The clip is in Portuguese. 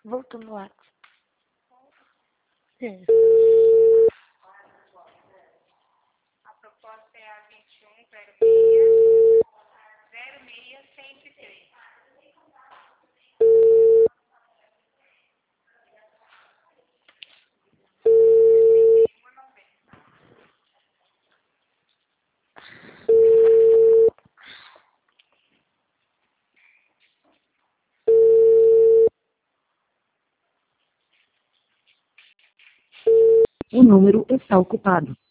Voltou no ar. É. A proposta é a 2106-06-103. O número está ocupado.